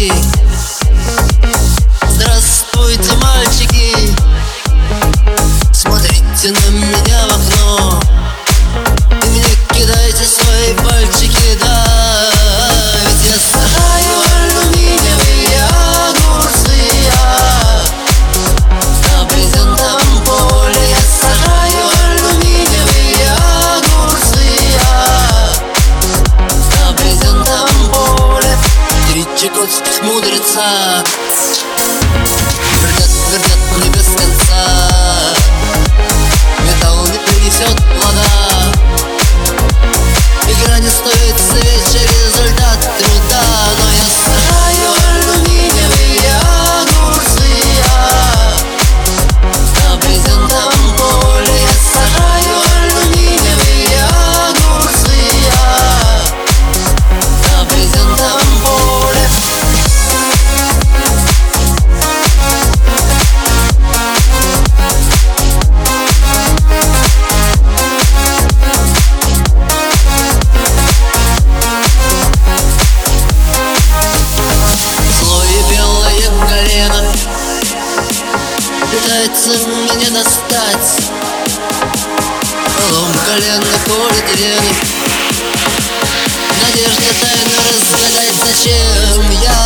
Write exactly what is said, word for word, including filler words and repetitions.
мальчики, здравствуйте, мальчики, смотрите на меня в окно и мне кидайте свои пальчики, да. Ведь я сажаю алюминиевые огурцы, я на брезентовом поле. Я сажаю алюминиевые огурцы, я на брезентовом поле. Три чукотских мудреца твердят, твердят мне без конца: металл не принесет плода, игра не стоит свечи, результат труда. Но я сажаю алюминиевые огурцы, я на брезентовом поле. Я сажаю алюминиевые огурцы, я на брезентовом поле. Пытается меня достать полом колена полиэтилена. В надежде тайно разгадать, зачем я